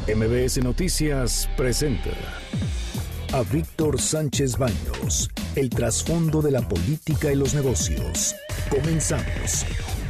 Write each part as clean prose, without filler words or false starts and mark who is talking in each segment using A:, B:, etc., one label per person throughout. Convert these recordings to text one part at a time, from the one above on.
A: MBS Noticias presenta a Víctor Sánchez Baños, el trasfondo de la política y los negocios. Comenzamos.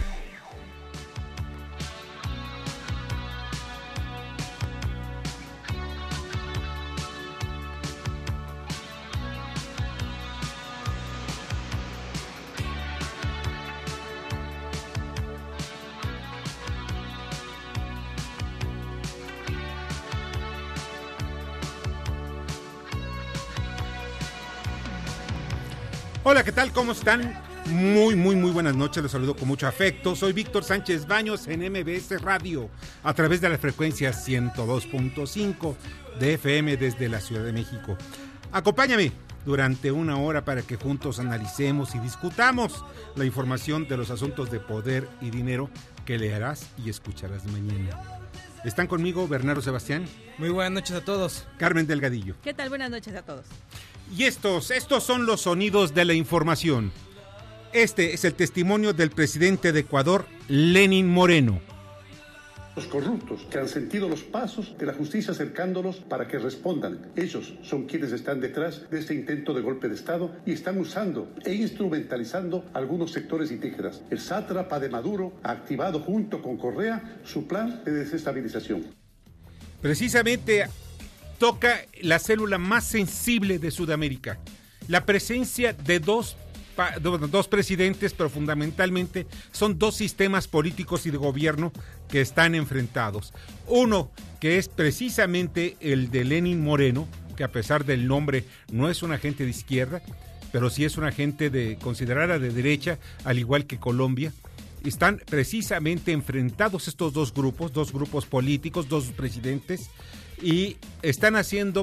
B: Hola, ¿qué tal? ¿Cómo están? Muy buenas noches, los saludo con mucho afecto. Soy Víctor Sánchez Baños en MBS Radio, a través de la frecuencia 102.5 de FM desde la Ciudad de México. Acompáñame durante una hora para que juntos analicemos y discutamos la información de los asuntos de poder y dinero que leerás y escucharás mañana. Están conmigo Bernardo Sebastián.
C: Muy buenas noches a todos.
B: Carmen Delgadillo.
D: ¿Qué tal? Buenas noches a todos.
B: Y estos son los sonidos de la información. Este es el testimonio del presidente de Ecuador, Lenín Moreno.
E: Los corruptos que han sentido los pasos de la justicia acercándolos para que respondan. Ellos son quienes están detrás de este intento de golpe de Estado y están usando e instrumentalizando algunos sectores indígenas. El sátrapa de Maduro ha activado junto con Correa su plan de desestabilización.
B: Precisamente toca la célula más sensible de Sudamérica, la presencia de dos presidentes, pero fundamentalmente son dos sistemas políticos y de gobierno que están enfrentados. Uno que es precisamente el de Lenín Moreno, que a pesar del nombre no es un agente de izquierda, pero sí es un agente considerada de derecha, al igual que Colombia. Están precisamente enfrentados estos dos grupos políticos, dos presidentes, y están haciendo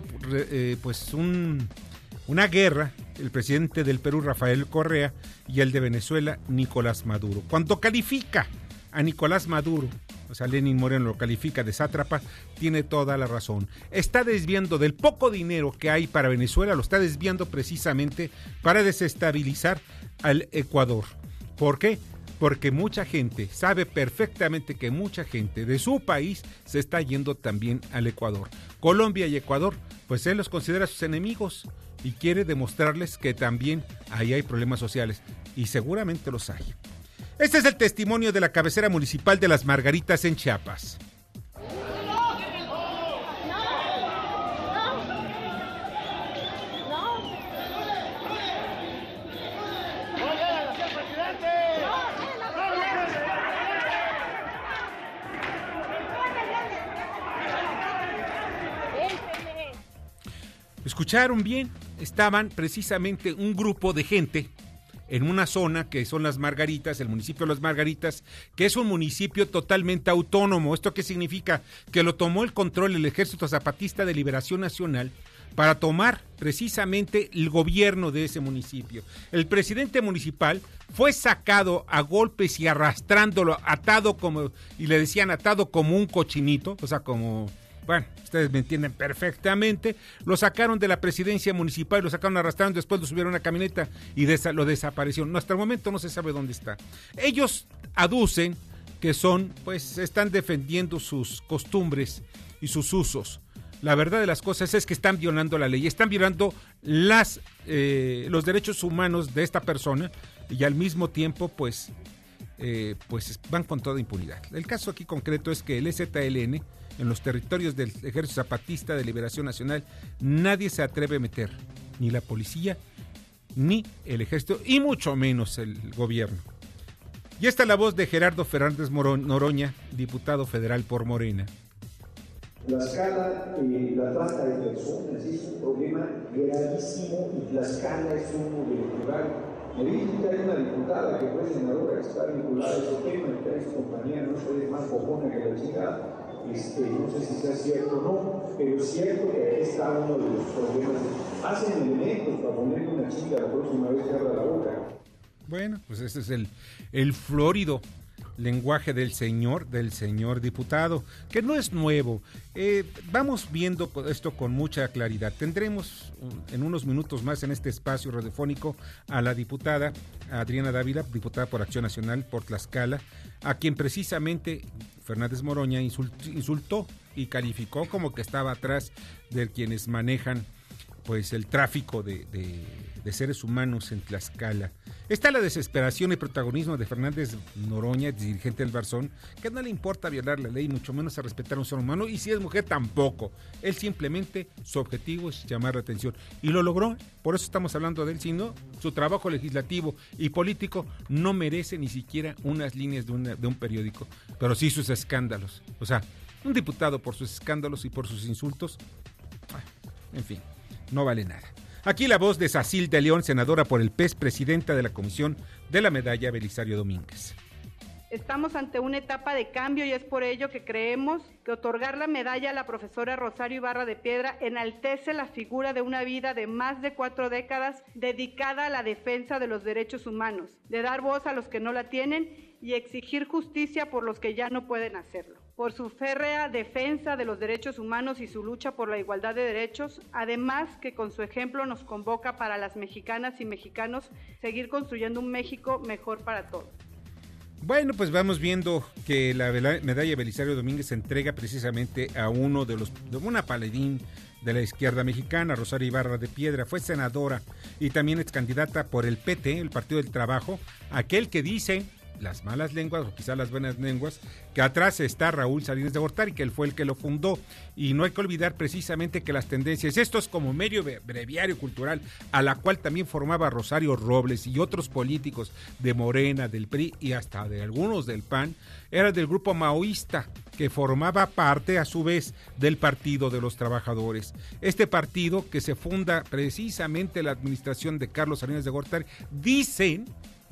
B: una guerra, el presidente del Perú, Rafael Correa, y el de Venezuela, Nicolás Maduro. Cuando califica a Nicolás Maduro, o sea, Lenín Moreno lo califica de sátrapa, tiene toda la razón. Está desviando del poco dinero que hay para Venezuela, lo está desviando precisamente para desestabilizar al Ecuador. ¿Por qué? Porque mucha gente sabe perfectamente que mucha gente de su país se está yendo también al Ecuador. Colombia y Ecuador, pues él los considera sus enemigos y quiere demostrarles que también ahí hay problemas sociales, y seguramente los hay. Este es el testimonio de la cabecera municipal de Las Margaritas en Chiapas. ¿Escucharon bien? Estaban precisamente un grupo de gente en una zona que son Las Margaritas, el municipio de Las Margaritas, que es un municipio totalmente autónomo. ¿Esto qué significa? Que lo tomó el control el Ejército Zapatista de Liberación Nacional para tomar precisamente el gobierno de ese municipio. El presidente municipal fue sacado a golpes y arrastrándolo, atado como un cochinito, o sea, como... Bueno, ustedes me entienden perfectamente. Lo sacaron de la presidencia municipal, lo sacaron arrastrando, después lo subieron a una camioneta y lo desaparecieron. Hasta el momento no se sabe dónde está. Ellos aducen que están defendiendo sus costumbres y sus usos. La verdad de las cosas es que están violando la ley, están violando los derechos humanos de esta persona y al mismo tiempo pues van con toda impunidad. El caso aquí concreto es que el EZLN, en los territorios del Ejército Zapatista de Liberación Nacional, nadie se atreve a meter, ni la policía, ni el ejército, y mucho menos el gobierno. Y esta es la voz de Gerardo Fernández Noroña, diputado federal por Morena.
F: Tlaxcala, la trata de personas es un problema gravísimo y Tlaxcala es uno de los lugares. Me dicen que hay una diputada que fue senadora que está vinculada a ese tema, que es compañía, no sé, es más cojona que la chica. No sé si sea cierto o no, pero es cierto que aquí está uno de los problemas. Hacen elementos para ponerle una chica la próxima vez que abra la boca.
B: Bueno, pues ese es el florido lenguaje del señor diputado, que no es nuevo. Vamos viendo esto con mucha claridad. Tendremos en unos minutos más en este espacio radiofónico a la diputada Adriana Dávila, diputada por Acción Nacional por Tlaxcala, a quien precisamente Fernández Noroña insultó y calificó como que estaba atrás de quienes manejan pues el tráfico de seres humanos en Tlaxcala. Está la desesperación y protagonismo de Fernández Noroña, dirigente del Barzón, que no le importa violar la ley, mucho menos a respetar a un ser humano, y si es mujer tampoco. Él simplemente, su objetivo es llamar la atención, y lo logró. Por eso estamos hablando de él, sino su trabajo legislativo y político no merece ni siquiera unas líneas de un periódico, pero sí sus escándalos. O sea, un diputado por sus escándalos y por sus insultos, en fin, no vale nada. Aquí la voz de Sacil de León, senadora por el PES, presidenta de la Comisión de la Medalla Belisario Domínguez.
C: Estamos ante una etapa de cambio y es por ello que creemos que otorgar la medalla a la profesora Rosario Ibarra de Piedra enaltece la figura de una vida de más de 4 décadas dedicada a la defensa de los derechos humanos, de dar voz a los que no la tienen y exigir justicia por los que ya no pueden hacerlo. Por su férrea defensa de los derechos humanos y su lucha por la igualdad de derechos, además que con su ejemplo nos convoca para las mexicanas y mexicanos seguir construyendo un México mejor para todos.
B: Bueno, pues vamos viendo que la medalla Belisario Domínguez se entrega precisamente a una paladín de la izquierda mexicana, Rosario Ibarra de Piedra. Fue senadora y también ex candidata por el PT, el Partido del Trabajo, aquel que dice las malas lenguas o quizás las buenas lenguas, que atrás está Raúl Salinas de Gortari, que él fue el que lo fundó, y no hay que olvidar precisamente que las tendencias, esto es como medio breviario cultural, a la cual también formaba Rosario Robles y otros políticos de Morena, del PRI y hasta de algunos del PAN, era del grupo maoísta, que formaba parte a su vez del Partido de los Trabajadores. Este partido que se funda precisamente en la administración de Carlos Salinas de Gortari, dicen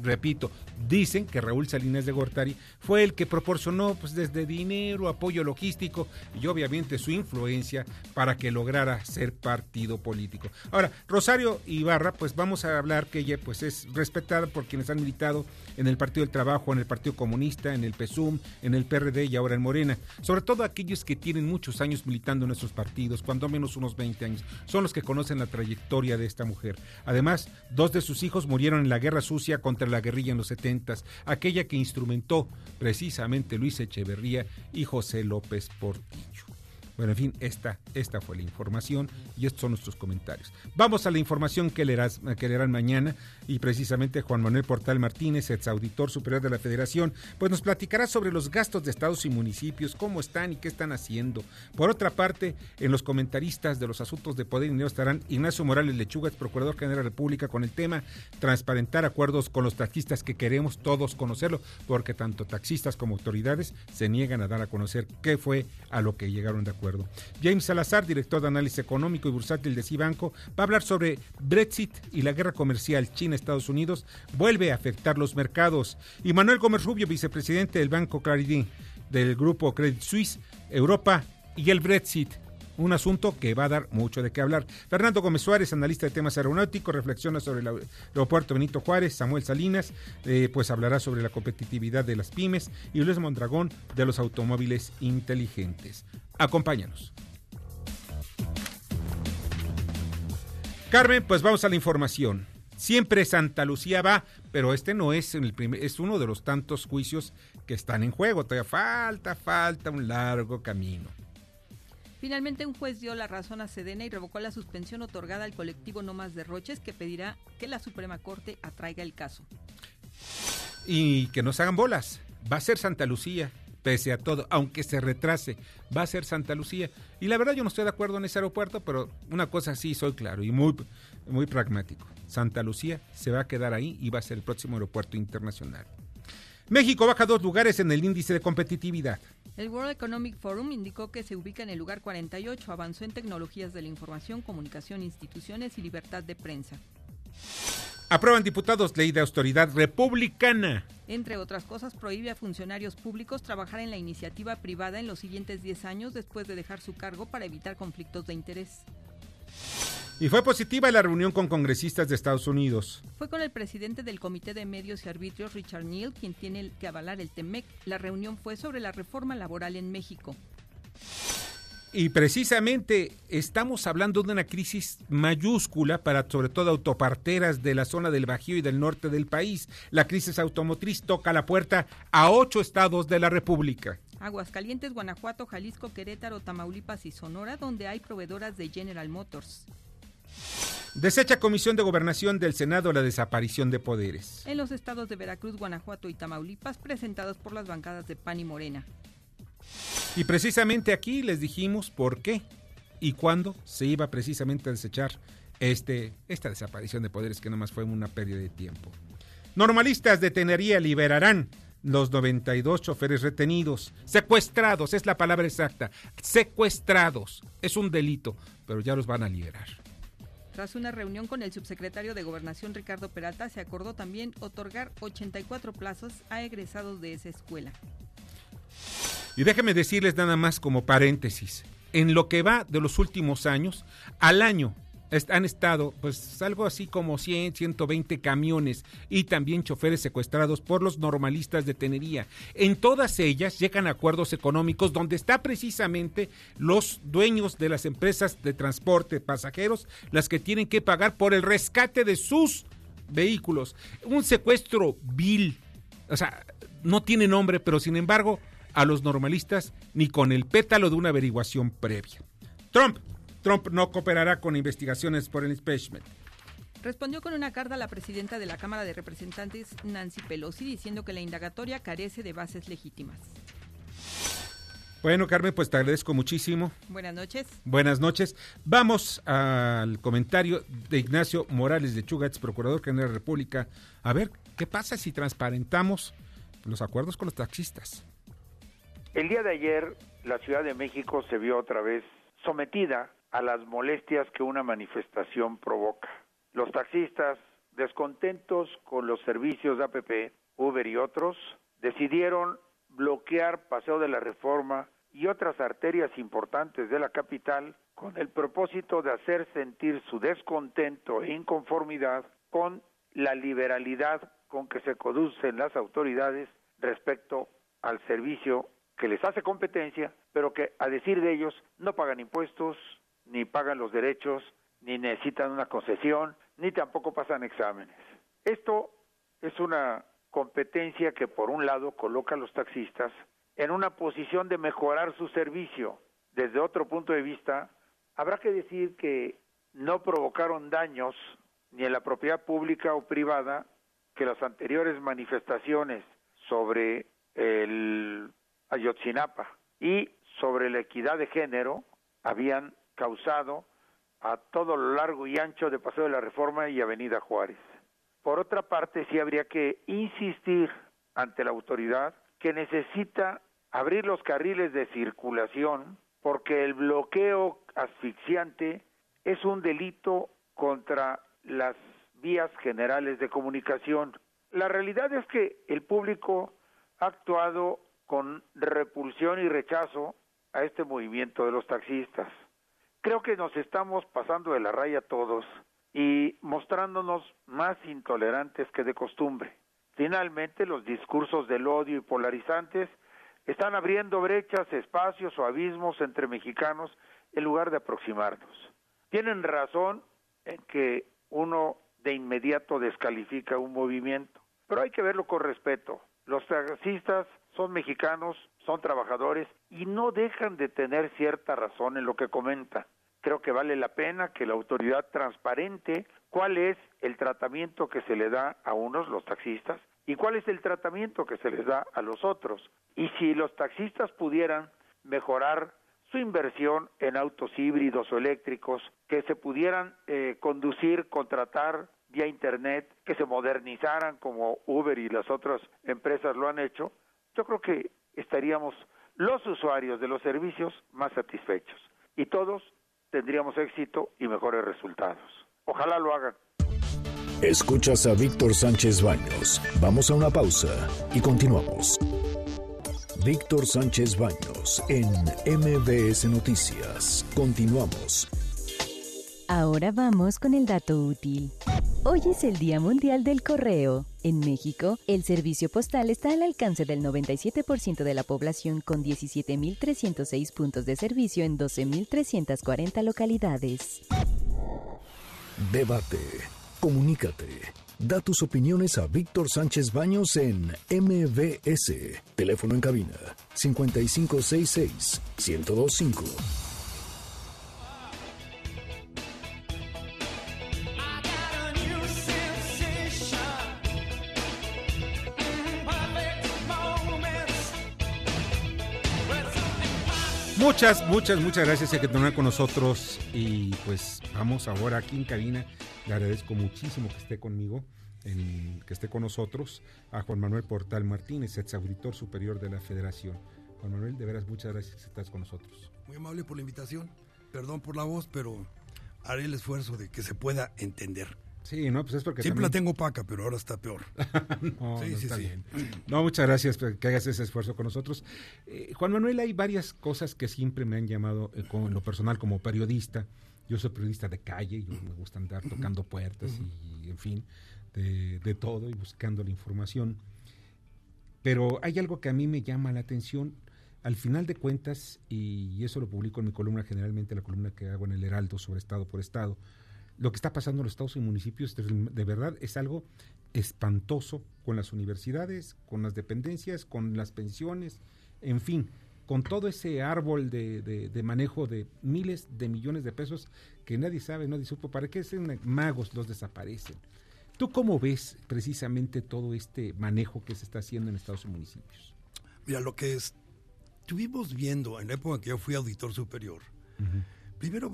B: que Raúl Salinas de Gortari fue el que proporcionó pues desde dinero, apoyo logístico y obviamente su influencia para que lograra ser partido político. Ahora, Rosario Ibarra, pues vamos a hablar que ella pues es respetada por quienes han militado en el Partido del Trabajo, en el Partido Comunista, en el PSUM, en el PRD y ahora en Morena. Sobre todo aquellos que tienen muchos años militando en nuestros partidos, cuando menos unos 20 años, son los que conocen la trayectoria de esta mujer. Además, 2 de sus hijos murieron en la Guerra Sucia contra la guerrilla en los 70s, aquella que instrumentó precisamente Luis Echeverría y José López Portillo. Bueno, en fin, esta fue la información y estos son nuestros comentarios. Vamos a la información que leerán mañana y precisamente Juan Manuel Portal Martínez, exauditor superior de la Federación, pues nos platicará sobre los gastos de estados y municipios, cómo están y qué están haciendo. Por otra parte, en los comentaristas de los asuntos de poder y dinero estarán Ignacio Morales Lechuga, ex procurador general de la República, con el tema transparentar acuerdos con los taxistas, que queremos todos conocerlo, porque tanto taxistas como autoridades se niegan a dar a conocer qué fue a lo que llegaron de acuerdo. James Salazar, director de análisis económico y bursátil de Cibanco, va a hablar sobre Brexit y la guerra comercial China-Estados Unidos vuelve a afectar los mercados. Y Manuel Gómez Rubio, vicepresidente del Banco Claridín, del grupo Credit Suisse, Europa y el Brexit, un asunto que va a dar mucho de qué hablar. Fernando Gómez Suárez, analista de temas aeronáuticos, reflexiona sobre el aeropuerto Benito Juárez. Samuel Salinas, pues hablará sobre la competitividad de las pymes, y Luis Mondragón de los automóviles inteligentes. Acompáñanos. Carmen, pues vamos a la información. Siempre Santa Lucía va, pero este no es es uno de los tantos juicios que están en juego. Todavía falta un largo camino.
D: Finalmente, un juez dio la razón a Sedena y revocó la suspensión otorgada al colectivo No Más Derroches, que pedirá que la Suprema Corte atraiga el caso.
B: Y que nos hagan bolas. Va a ser Santa Lucía, pese a todo, aunque se retrase, va a ser Santa Lucía. Y la verdad yo no estoy de acuerdo en ese aeropuerto, pero una cosa sí soy claro y muy pragmático. Santa Lucía se va a quedar ahí y va a ser el próximo aeropuerto internacional. México baja 2 lugares en el índice de competitividad.
D: El World Economic Forum indicó que se ubica en el lugar 48, avanzó en tecnologías de la información, comunicación, instituciones y libertad de prensa.
B: Aprueban diputados ley de autoridad republicana.
D: Entre otras cosas, prohíbe a funcionarios públicos trabajar en la iniciativa privada en los siguientes 10 años después de dejar su cargo para evitar conflictos de interés.
B: Y fue positiva la reunión con congresistas de Estados Unidos.
D: Fue con el presidente del Comité de Medios y Arbitrios, Richard Neal, quien tiene que avalar el TEMEC. La reunión fue sobre la reforma laboral en México.
B: Y precisamente estamos hablando de una crisis mayúscula para sobre todo autoparteras de la zona del Bajío y del norte del país. La crisis automotriz toca la puerta a 8 estados de la República.
D: Aguascalientes, Guanajuato, Jalisco, Querétaro, Tamaulipas y Sonora, donde hay proveedoras de General Motors.
B: Desecha Comisión de Gobernación del Senado la desaparición de poderes.
D: En los estados de Veracruz, Guanajuato y Tamaulipas, presentados por las bancadas de PAN y Morena.
B: Y precisamente aquí les dijimos por qué y cuándo se iba precisamente a desechar esta desaparición de poderes, que nomás fue una pérdida de tiempo. Normalistas de Tenería liberarán los 92 choferes retenidos, secuestrados, es la palabra exacta, secuestrados, es un delito, pero ya los van a liberar.
D: Tras una reunión con el subsecretario de Gobernación, Ricardo Peralta, se acordó también otorgar 84 plazos a egresados de esa escuela.
B: Y déjenme decirles nada más como paréntesis, en lo que va de los últimos años, al año han estado pues algo así como 100, 120 camiones y también choferes secuestrados por los normalistas de Tenería. En todas ellas llegan a acuerdos económicos donde está precisamente los dueños de las empresas de transporte de pasajeros las que tienen que pagar por el rescate de sus vehículos. Un secuestro vil, o sea, no tiene nombre, pero sin embargo a los normalistas ni con el pétalo de una averiguación previa. Trump no cooperará con investigaciones por el impeachment.
D: Respondió con una carta a la presidenta de la Cámara de Representantes, Nancy Pelosi, diciendo que la indagatoria carece de bases legítimas.
B: Bueno, Carmen, pues te agradezco muchísimo.
D: Buenas noches.
B: Buenas noches. Vamos al comentario de Ignacio Morales Lechuga, ex procurador general de la República. A ver, ¿qué pasa si transparentamos los acuerdos con los taxistas?
G: El día de ayer, la Ciudad de México se vio otra vez sometida a las molestias que una manifestación provoca. Los taxistas, descontentos con los servicios de APP, Uber y otros, decidieron bloquear Paseo de la Reforma y otras arterias importantes de la capital con el propósito de hacer sentir su descontento e inconformidad con la liberalidad con que se conducen las autoridades respecto al servicio que les hace competencia, pero que, a decir de ellos, no pagan impuestos, ni pagan los derechos, ni necesitan una concesión, ni tampoco pasan exámenes. Esto es una competencia que, por un lado, coloca a los taxistas en una posición de mejorar su servicio. Desde otro punto de vista, habrá que decir que no provocaron daños ni en la propiedad pública o privada, que las anteriores manifestaciones sobre el Ayotzinapa y sobre la equidad de género habían causado a todo lo largo y ancho de Paseo de la Reforma y Avenida Juárez. Por otra parte, sí habría que insistir ante la autoridad que necesita abrir los carriles de circulación, porque el bloqueo asfixiante es un delito contra las vías generales de comunicación. La realidad es que el público ha actuado con repulsión y rechazo a este movimiento de los taxistas. Creo que nos estamos pasando de la raya todos y mostrándonos más intolerantes que de costumbre. Finalmente, los discursos del odio y polarizantes están abriendo brechas, espacios o abismos entre mexicanos en lugar de aproximarnos. Tienen razón en que uno de inmediato descalifica un movimiento, pero hay que verlo con respeto. Los taxistas son mexicanos, son trabajadores y no dejan de tener cierta razón en lo que comentan. Creo que vale la pena que la autoridad transparente cuál es el tratamiento que se le da a unos, los taxistas, y cuál es el tratamiento que se les da a los otros. Y si los taxistas pudieran mejorar su inversión en autos híbridos o eléctricos, que se pudieran conducir, contratar vía internet, que se modernizaran como Uber y las otras empresas lo han hecho, yo creo que estaríamos los usuarios de los servicios más satisfechos y todos tendríamos éxito y mejores resultados. Ojalá lo hagan.
A: Escuchas a Víctor Sánchez Baños. Vamos a una pausa y continuamos. Víctor Sánchez Baños en MBS Noticias. Continuamos.
H: Ahora vamos con el dato útil. Hoy es el Día Mundial del Correo. En México, el servicio postal está al alcance del 97% de la población con 17.306 puntos de servicio en 12.340 localidades.
A: Debate. Comunícate. Da tus opiniones a Víctor Sánchez Baños en MBS. Teléfono en cabina 5566-1025.
B: Muchas gracias por continuar con nosotros y pues vamos ahora aquí en cabina. Le agradezco muchísimo que esté conmigo, que esté con nosotros, a Juan Manuel Portal Martínez, exauditor superior de la Federación. Juan Manuel, de veras muchas gracias que estás con nosotros.
I: Muy amable por la invitación, perdón por la voz, pero haré el esfuerzo de que se pueda entender.
B: Sí, no, pues es porque
I: siempre también la tengo opaca, pero ahora está peor.
B: No, está bien. No, muchas gracias por que hagas ese esfuerzo con nosotros. Juan Manuel, hay varias cosas que siempre me han llamado, con lo personal como periodista. Yo soy periodista de calle, yo me gusta andar tocando puertas y en fin, de todo y buscando la información. Pero hay algo que a mí me llama la atención. Al final de cuentas, y eso lo publico en mi columna, generalmente la columna que hago en el Heraldo sobre estado por estado, lo que está pasando en los estados y municipios de verdad es algo espantoso con las universidades, con las dependencias, con las pensiones, en fin, con todo ese árbol de manejo de miles de millones de pesos que nadie sabe, nadie supo para qué, son magos, los desaparecen. ¿Tú cómo ves precisamente todo este manejo que se está haciendo en estados y municipios?
I: Mira, lo que estuvimos viendo en la época en que yo fui auditor superior, primero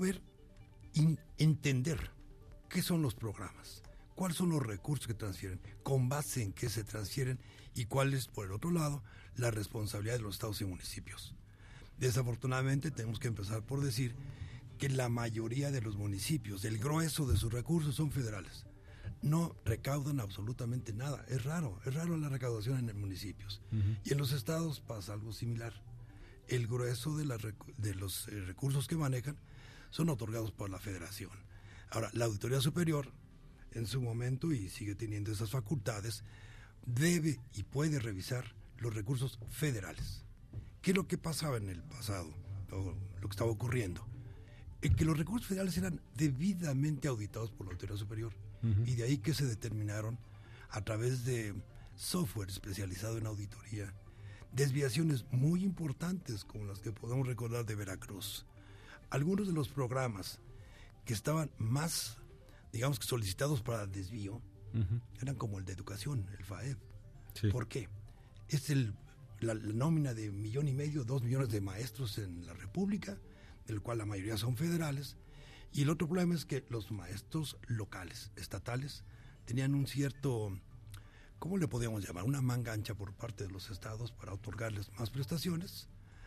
I: entender qué son los programas, cuáles son los recursos que transfieren, con base en qué se transfieren y cuál es, por el otro lado, la responsabilidad de los estados y municipios. Desafortunadamente tenemos que empezar por decir que la mayoría de los municipios, el grueso de sus recursos son federales. No recaudan absolutamente nada. Es raro la recaudación en los municipios. Y en los estados pasa algo similar. El grueso de los recursos que manejan son otorgados por la Federación. Ahora, la Auditoría Superior, en su momento, y sigue teniendo esas facultades, debe y puede revisar los recursos federales. ¿Qué es lo que pasaba en el pasado? Lo que estaba ocurriendo. Que los recursos federales eran debidamente auditados por la Auditoría Superior. Y de ahí que se determinaron, a través de software especializado en auditoría, desviaciones muy importantes, como las que podemos recordar de Veracruz. Algunos de los programas que estaban más, digamos que solicitados para desvío, eran como el de educación, el FAEP. Sí. ¿Por qué? Es la nómina de 1,5 millones, 2 millones de maestros en la República, del cual la mayoría son federales, y el otro problema es que los maestros locales, estatales, tenían un cierto, ¿cómo le podríamos llamar? Una manga ancha por parte de los estados para otorgarles más prestaciones,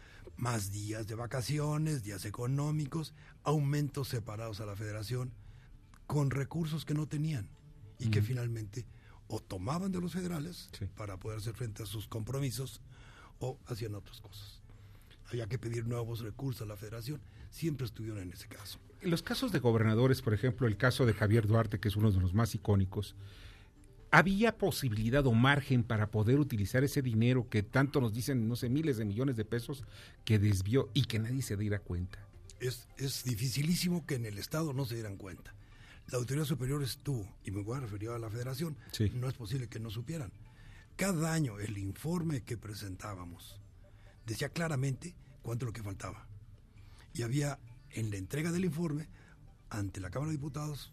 I: más días de vacaciones, días económicos, aumentos separados a la federación, con recursos que no tenían y que finalmente o tomaban de los federales para poder hacer frente a sus compromisos o hacían otras cosas. Había que pedir nuevos recursos a la federación, siempre estuvieron en ese caso.
B: En los casos de gobernadores, por ejemplo, el caso de Javier Duarte, que es uno de los más icónicos, ¿había posibilidad o margen para poder utilizar ese dinero que tanto nos dicen, no sé, miles de millones de pesos que desvió y que nadie se diera cuenta?
I: Es dificilísimo que en el Estado no se dieran cuenta. La Auditoría Superior estuvo, y me voy a referir a la Federación, no es posible que no supieran. Cada año el informe que presentábamos decía claramente cuánto es lo que faltaba. Y había en la entrega del informe, ante la Cámara de Diputados,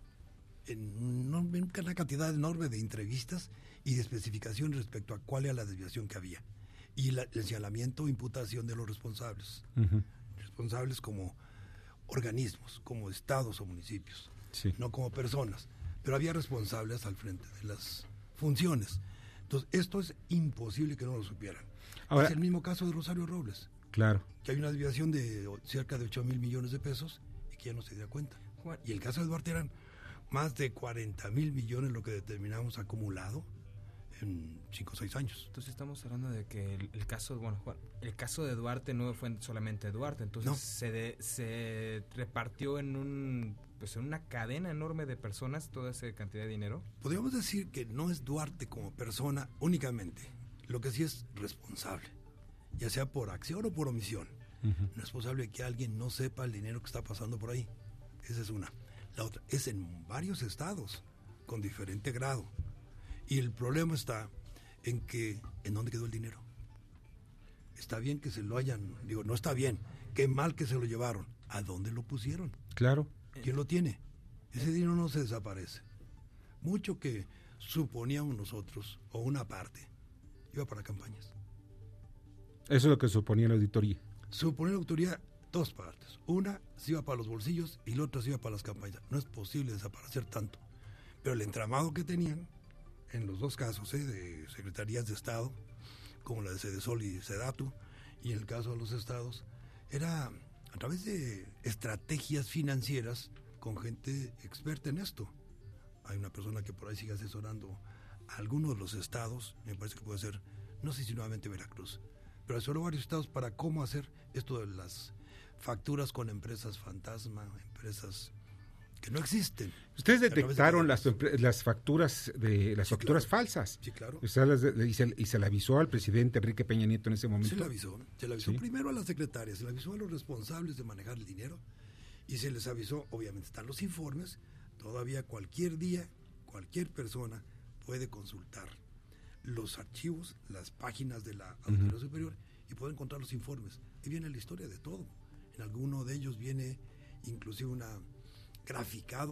I: en una cantidad enorme de entrevistas y de especificación respecto a cuál era la desviación que había. Y el señalamiento o imputación de los responsables. Responsables como organismos, como estados o municipios, no como personas. Pero había responsables al frente de las funciones. Entonces, esto es imposible que no lo supieran. Ahora, es el mismo caso de Rosario Robles.
B: Claro.
I: Que hay una desviación de cerca de 8,000 millones de pesos y que ya no se dio cuenta. Y el caso de Duarte eran más de 40,000 millones lo que determinamos acumulado en 5 o 6 años.
J: Entonces estamos hablando de que el caso, Juan, el caso de Duarte no fue solamente Duarte, entonces se repartió en un pues en una cadena enorme de personas toda esa cantidad de dinero.
I: Podríamos decir que no es Duarte como persona únicamente, lo que sí es responsable, ya sea por acción o por omisión. No es posible que alguien no sepa el dinero que está pasando por ahí. Esa es una. La otra es en varios estados con diferente grado. Y el problema está en que, ¿en dónde quedó el dinero? Está bien que se lo hayan, digo, no está bien, qué mal que se lo llevaron. ¿A dónde lo pusieron?
B: Claro.
I: ¿Quién lo tiene? Ese dinero no se desaparece. Mucho que suponíamos nosotros, o una parte, iba para campañas.
B: Eso es lo que suponía la auditoría.
I: Suponía la auditoría dos partes. Una se iba para los bolsillos y la otra se iba para las campañas. No es posible desaparecer tanto. Pero el entramado que tenían, en los dos casos, de secretarías de Estado, como la de Sedesol y Sedatu, y en el caso de los estados, era a través de estrategias financieras con gente experta en esto. Hay una persona que por ahí sigue asesorando a algunos de los estados, me parece que puede ser, no sé si nuevamente Veracruz, pero asesoró varios estados para cómo hacer esto de las facturas con empresas fantasma, empresas que no existen.
B: Ustedes detectaron las facturas facturas falsas.
I: Sí, claro.
B: Y se le avisó al presidente Enrique Peña Nieto en ese momento.
I: Se le avisó
B: ¿Sí?
I: Primero a las secretarias, se le avisó a los responsables de manejar el dinero y se les avisó, obviamente están los informes, todavía cualquier día, cualquier persona puede consultar los archivos, las páginas de la Auditoría Superior y puede encontrar los informes. Y viene la historia de todo. En alguno de ellos viene inclusive graficado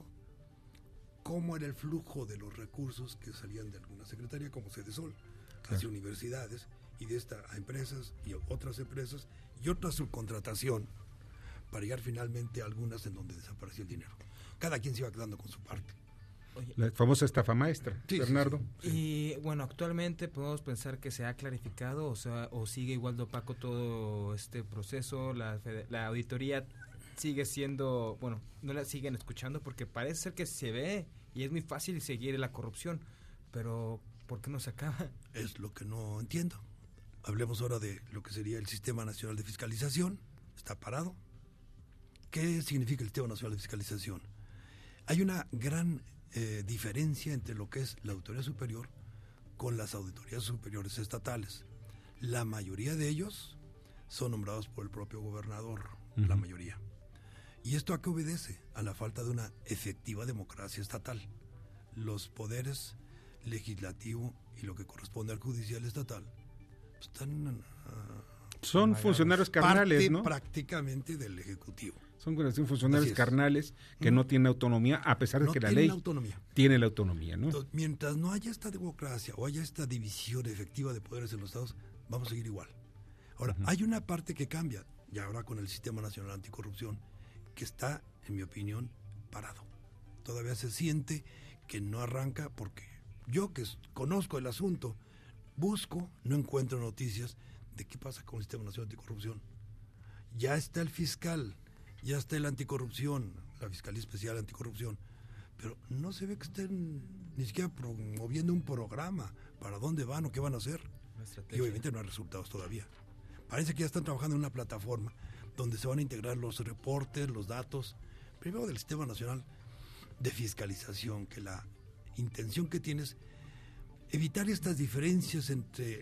I: cómo era el flujo de los recursos que salían de alguna secretaría como Sedesol hacia universidades y de esta a empresas y otras empresas y otra subcontratación para llegar finalmente a algunas en donde desapareció el dinero. Cada quien se iba quedando con su parte.
B: La famosa estafa maestra,
I: sí,
B: Bernardo.
J: Sí. Y bueno, actualmente podemos pensar que se ha clarificado, o sigue igual de opaco todo este proceso. La auditoría sigue siendo, bueno, no la siguen escuchando porque parece ser que se ve y es muy fácil seguir la corrupción, pero ¿por qué no se acaba?
I: Es lo que no entiendo. Hablemos ahora de lo que sería el Sistema Nacional de Fiscalización. Está parado. ¿Qué significa el Sistema Nacional de Fiscalización? Hay una gran diferencia entre lo que es la auditoría superior con las auditorías superiores estatales. La mayoría de ellos son nombrados por el propio gobernador, la mayoría. ¿Y esto a qué obedece? A la falta de una efectiva democracia estatal. Los poderes legislativo y lo que corresponde al judicial estatal están
B: son funcionarios carnales,
I: parte,
B: ¿no?
I: Prácticamente del ejecutivo.
B: Son funcionarios carnales que no tienen autonomía, a pesar de que la ley tiene la autonomía, ¿no?
I: Entonces, mientras no haya esta democracia o haya esta división efectiva de poderes en los estados, vamos a seguir igual. Ahora, hay una parte que cambia, y ahora con el Sistema Nacional Anticorrupción, que está, en mi opinión, parado. Todavía se siente que no arranca porque yo que conozco el asunto, busco, no encuentro noticias de qué pasa con el Sistema Nacional Anticorrupción. Ya está el fiscal, ya está la anticorrupción, la Fiscalía Especial Anticorrupción, pero no se ve que estén ni siquiera promoviendo un programa para dónde van o qué van a hacer. Y obviamente no hay resultados todavía. Parece que ya están trabajando en una plataforma donde se van a integrar los reportes, los datos, primero del Sistema Nacional de Fiscalización, que la intención que tiene es evitar estas diferencias entre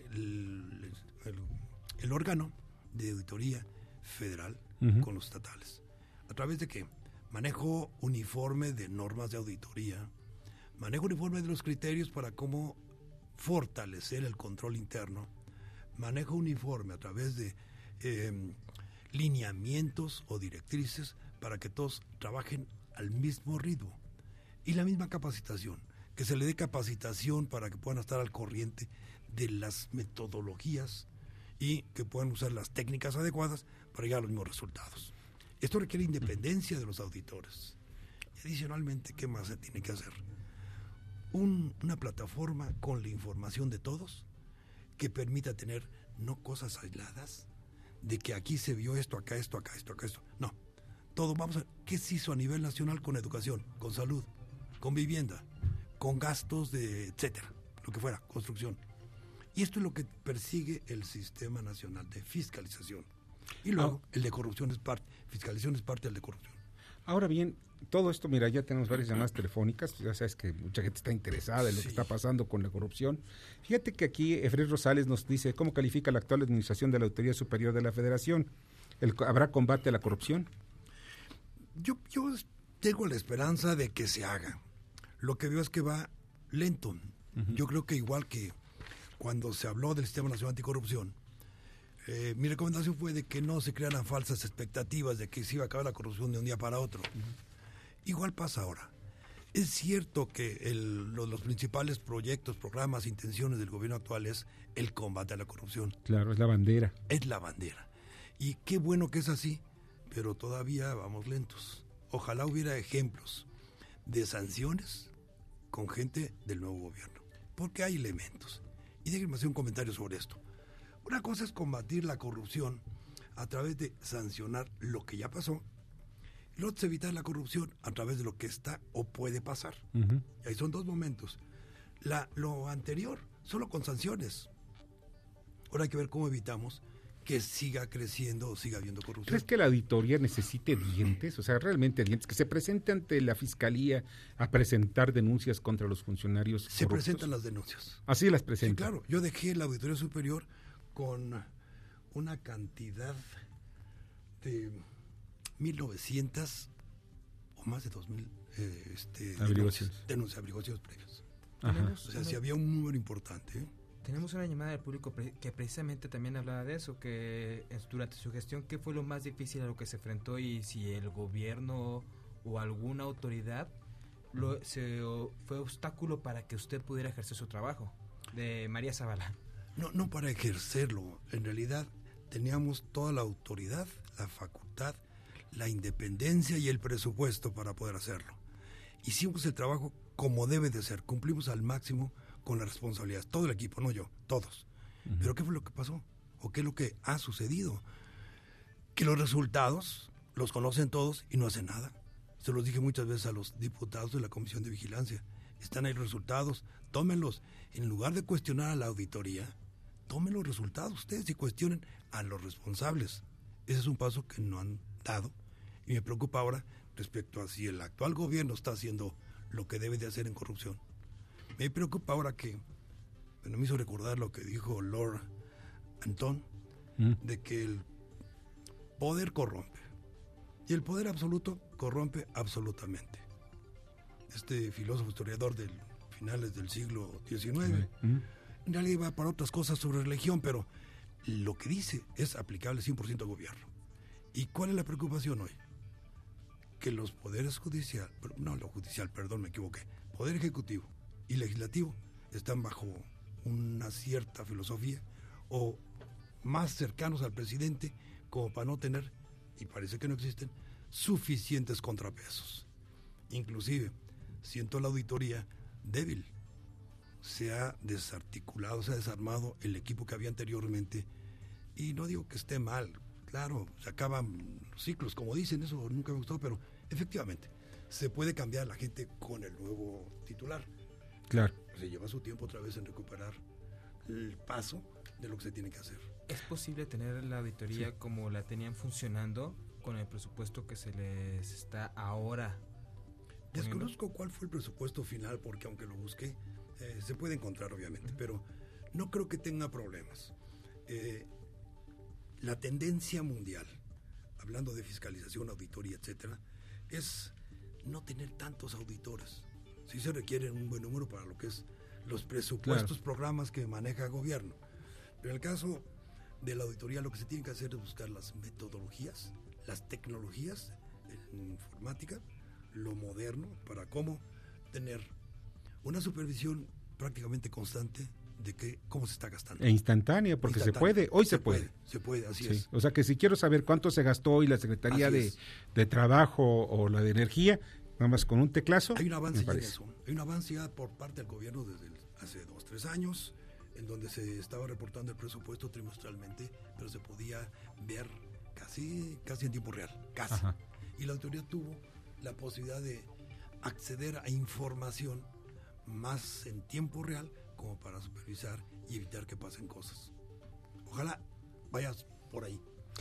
I: el órgano de auditoría federal con los estatales. ¿A través de qué? Manejo uniforme de normas de auditoría, manejo uniforme de los criterios para cómo fortalecer el control interno, manejo uniforme a través de lineamientos o directrices para que todos trabajen al mismo ritmo y la misma capacitación, que se le dé capacitación para que puedan estar al corriente de las metodologías y que puedan usar las técnicas adecuadas para llegar a los mismos resultados. Esto requiere independencia de los auditores. Y adicionalmente, ¿qué más se tiene que hacer? Una plataforma con la información de todos que permita tener no cosas aisladas de que aquí se vio esto, acá esto, acá esto, acá esto. No, todo vamos a ver qué se hizo a nivel nacional con educación, con salud, con vivienda, con gastos de etcétera, lo que fuera, construcción. Y esto es lo que persigue el Sistema Nacional de Fiscalización. Y luego el de corrupción es parte, fiscalización es parte del de corrupción.
B: Ahora bien, todo esto, mira, ya tenemos varias llamadas telefónicas, ya sabes que mucha gente está interesada en lo que está pasando con la corrupción. Fíjate que aquí Efraín Rosales nos dice, ¿cómo califica la actual administración de la Auditoría Superior de la Federación? ¿Habrá combate a la corrupción?
I: Yo tengo la esperanza de que se haga. Lo que veo es que va lento. Yo creo que igual que cuando se habló del Sistema Nacional Anticorrupción, mi recomendación fue de que no se crearan falsas expectativas de que se iba a acabar la corrupción de un día para otro. Igual pasa ahora. Es cierto que los principales proyectos, programas, intenciones del gobierno actual es el combate a la corrupción.
B: Claro, es la bandera.
I: Es la bandera. Y qué bueno que es así, pero todavía vamos lentos. Ojalá hubiera ejemplos de sanciones con gente del nuevo gobierno, porque hay elementos. Y déjenme hacer un comentario sobre esto. Una cosa es combatir la corrupción a través de sancionar lo que ya pasó, y lo otro es evitar la corrupción a través de lo que está o puede pasar. Y ahí son dos momentos. Lo anterior, solo con sanciones. Ahora hay que ver cómo evitamos que siga creciendo o siga habiendo corrupción.
B: ¿Crees que la auditoría necesite dientes? O sea, realmente dientes, que se presente ante la Fiscalía a presentar denuncias contra los funcionarios corruptos.
I: Se presentan las denuncias.
B: Así las presentan.
I: Sí, claro. Yo dejé la Auditoría Superior con una cantidad de 1,900 o más de 2,000 averiguaciones previas. O sea, sí había un número importante, ¿eh?
J: Tenemos una llamada del público que precisamente también hablaba de eso, que durante su gestión, ¿qué fue lo más difícil a lo que se enfrentó y si el gobierno o alguna autoridad fue obstáculo para que usted pudiera ejercer su trabajo? De María Zavala.
I: No para ejercerlo, en realidad teníamos toda la autoridad, la facultad, la independencia y el presupuesto para poder hacerlo. Hicimos el trabajo como debe de ser, cumplimos al máximo con las responsabilidades, todo el equipo, no yo, todos. Pero ¿qué fue lo que pasó? ¿O qué es lo que ha sucedido? Que los resultados los conocen todos y no hacen nada. Se los dije muchas veces a los diputados de la Comisión de Vigilancia. Están ahí los resultados, tómenlos. En lugar de cuestionar a la auditoría, tomen los resultados ustedes y cuestionen a los responsables. Ese es un paso que no han dado y me preocupa ahora respecto a si el actual gobierno está haciendo lo que debe de hacer en corrupción. Me preocupa ahora que, me hizo recordar lo que dijo Lord Anton, de que el poder corrompe. Y el poder absoluto corrompe absolutamente. Este filósofo historiador del finales del siglo XIX, en realidad iba para otras cosas sobre religión, pero lo que dice es aplicable 100% al gobierno. ¿Y cuál es la preocupación hoy? Que los poderes poder ejecutivo y legislativo están bajo una cierta filosofía o más cercanos al presidente como para no tener, y parece que no existen, suficientes contrapesos. Inclusive, siento la auditoría débil. Se ha desarticulado, se ha desarmado el equipo que había anteriormente y no digo que esté mal, claro, se acaban ciclos, como dicen, eso nunca me gustó, pero efectivamente, se puede cambiar la gente con el nuevo titular.
B: Claro.
I: Se lleva su tiempo otra vez en recuperar el paso de lo que se tiene que hacer.
J: ¿Es posible tener la auditoría como la tenían funcionando con el presupuesto que se les está ahora poniendo?
I: Desconozco cuál fue el presupuesto final porque aunque lo busqué, se puede encontrar obviamente, pero no creo que tenga problemas. La tendencia mundial, hablando de fiscalización, auditoría, etcétera, es no tener tantos auditores. Sí se requiere un buen número para lo que es los presupuestos, programas que maneja el gobierno. Pero en el caso de la auditoría lo que se tiene que hacer es buscar las metodologías, las tecnologías en informática, lo moderno, para cómo tener una supervisión prácticamente constante de cómo se está gastando.
B: E instantánea, porque se puede, hoy se puede.
I: Se puede, así es.
B: O sea que si quiero saber cuánto se gastó hoy la Secretaría de Trabajo o la de Energía, nada más con un teclazo.
I: Hay un avance ya en eso. Hay un avance ya por parte del gobierno desde hace 2-3 años, en donde se estaba reportando el presupuesto trimestralmente, pero se podía ver casi en tiempo real, casi. Ajá. Y la autoridad tuvo la posibilidad de acceder a información más en tiempo real como para supervisar y evitar que pasen cosas. Ojalá vayas por ahí.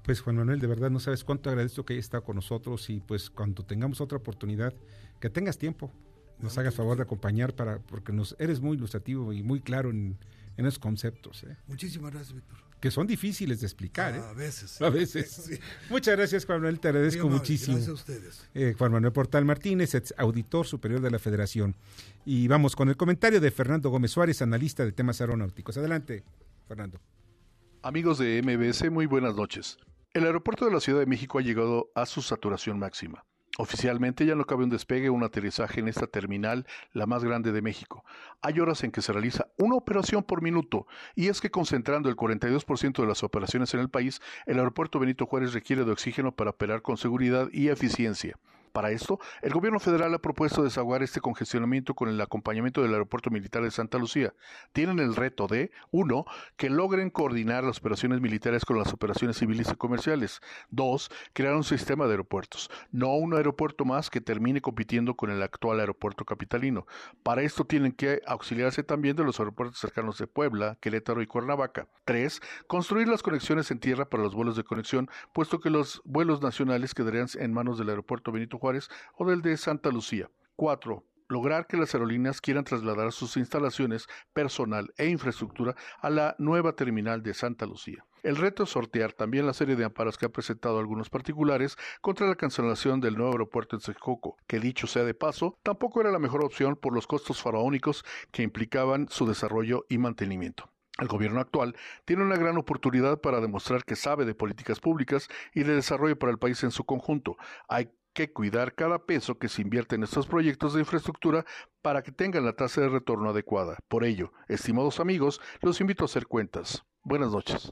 B: Pues Juan Manuel, de verdad no sabes cuánto agradezco que hayas estado con nosotros y pues cuando tengamos otra oportunidad, que tengas tiempo, nos hagas favor de acompañar porque eres muy ilustrativo y muy claro en esos conceptos.
I: Muchísimas gracias, Víctor.
B: Que son difíciles de explicar.
I: A veces.
B: A veces. Sí. Muchas gracias, Juan Manuel, te agradezco muchísimo.
I: Gracias a ustedes.
B: Juan Manuel Portal Martínez, ex auditor superior de la Federación. Y vamos con el comentario de Fernando Gómez Suárez, analista de temas aeronáuticos. Adelante, Fernando.
K: Amigos de MBS, muy buenas noches. El aeropuerto de la Ciudad de México ha llegado a su saturación máxima. Oficialmente ya no cabe un despegue o un aterrizaje en esta terminal, la más grande de México. Hay horas en que se realiza una operación por minuto, y es que concentrando el 42% de las operaciones en el país, el aeropuerto Benito Juárez requiere de oxígeno para operar con seguridad y eficiencia. Para esto, el gobierno federal ha propuesto desahogar este congestionamiento con el acompañamiento del Aeropuerto Militar de Santa Lucía. Tienen el reto de, 1, que logren coordinar las operaciones militares con las operaciones civiles y comerciales. 2, crear un sistema de aeropuertos, no un aeropuerto más que termine compitiendo con el actual aeropuerto capitalino. Para esto tienen que auxiliarse también de los aeropuertos cercanos de Puebla, Querétaro y Cuernavaca. 3, construir las conexiones en tierra para los vuelos de conexión, puesto que los vuelos nacionales quedarían en manos del Aeropuerto Benito Juárez o del de Santa Lucía. 4. Lograr que las aerolíneas quieran trasladar sus instalaciones, personal e infraestructura a la nueva terminal de Santa Lucía. El reto es sortear también la serie de amparos que han presentado algunos particulares contra la cancelación del nuevo aeropuerto en Texcoco, que dicho sea de paso, tampoco era la mejor opción por los costos faraónicos que implicaban su desarrollo y mantenimiento. El gobierno actual tiene una gran oportunidad para demostrar que sabe de políticas públicas y de desarrollo para el país en su conjunto. Hay que cuidar cada peso que se invierte en estos proyectos de infraestructura para que tengan la tasa de retorno adecuada. Por ello, estimados amigos, los invito a hacer cuentas. Buenas noches.